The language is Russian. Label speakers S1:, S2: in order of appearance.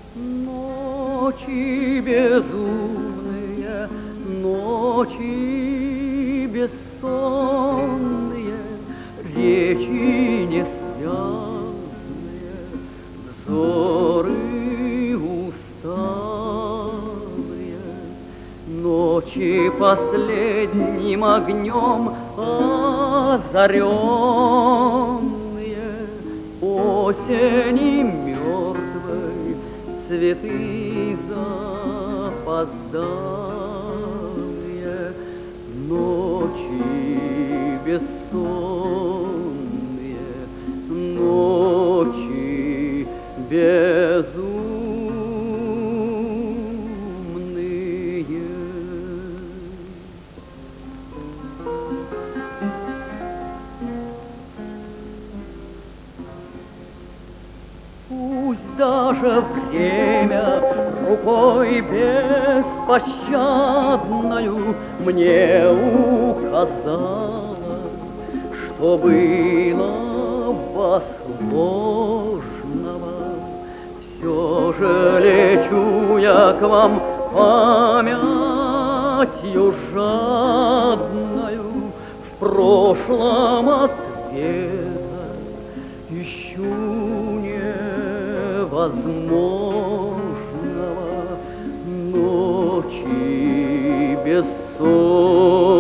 S1: Ночи безумные, ночи бессонные, речи несвязные, взоры усталые, ночи последним огнем озаренные, осени мертвой цветы запоздалые, ночи бессонные, ночи безумные. Пусть даже время рукой беспощадною мне указала, что было возложного, все же лечу я к вам памятью жадною, в прошлом ответа ищу невозможного, ночи бессонные.